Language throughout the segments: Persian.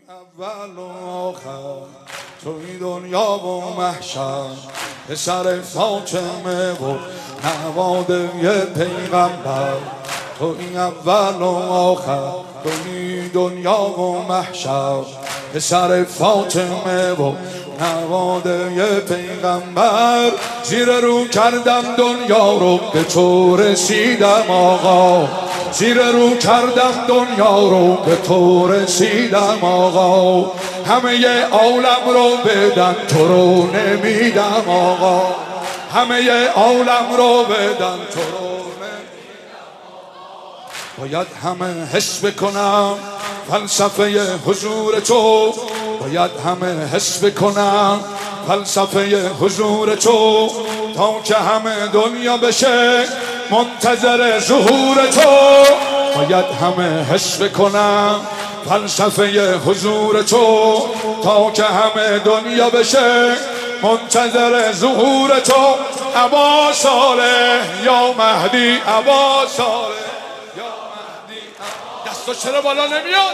اول و آخر توی دنیا و محشر، پسر فاطمه و نواده پیغمبر. توی اول و آخر توی دنیا و محشر، پسر فاطمه و نواده پیغمبر. زیر رو کردم دنیا رو به تو رسیدم آقا، زیر رو کردم دنیا رو به تو رسیدم آقا. همه عالم رو بدن تو رو نمیدم آقا، همه عالم رو بدن تو رو نمیدم آقا. باید همه حس بکنم فلسفه حضور تو، باید همه حس بکنم فلسفه حضور تو، تا که همه دنیا بشه منتظر ظهور تو. باید همه حس بکنم فلسفه حضور تو، تا که همه دنیا بشه منتظر ظهور تو. ابا صالح یا مهدی، ابا صالح یا مهدی. دستا چرا بالا نمیاد؟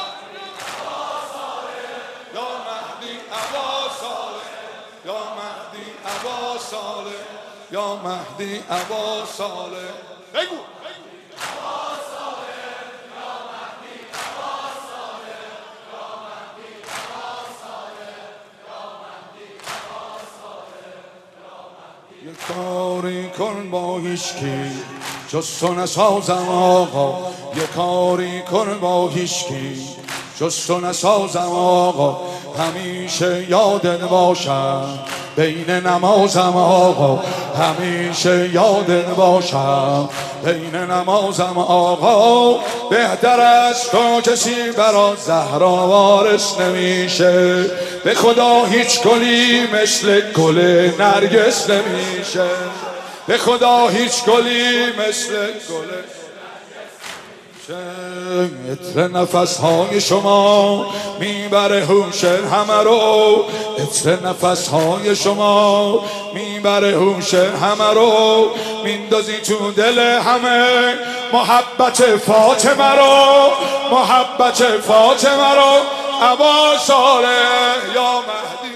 یا مهدی ابا صالح، یا مهدی ابا صالح، یا مهدی ابا صالح. بگو یه کاری کن با هیچکی جز تو نسازم آقا، یه کاری کن با هیچکی جز تو نسازم آقا. همیشه یادت باشم بین نمازم آقا، همیشه یادت باشم بین نمازم آقا. بهتر از تو کسی برا زهرا وارث نمیشه، به خدا هیچ گلی مثل گل نرگس نمیشه، به خدا هیچ گلی مثل گل عطر نفس های شما میبره هوش همه رو، عطر نفس های شما میبره هوش همه رو. میندازی تو دل همه محبت فاطمه رو، محبت فاطمه رو. ابا صالح یا مهدی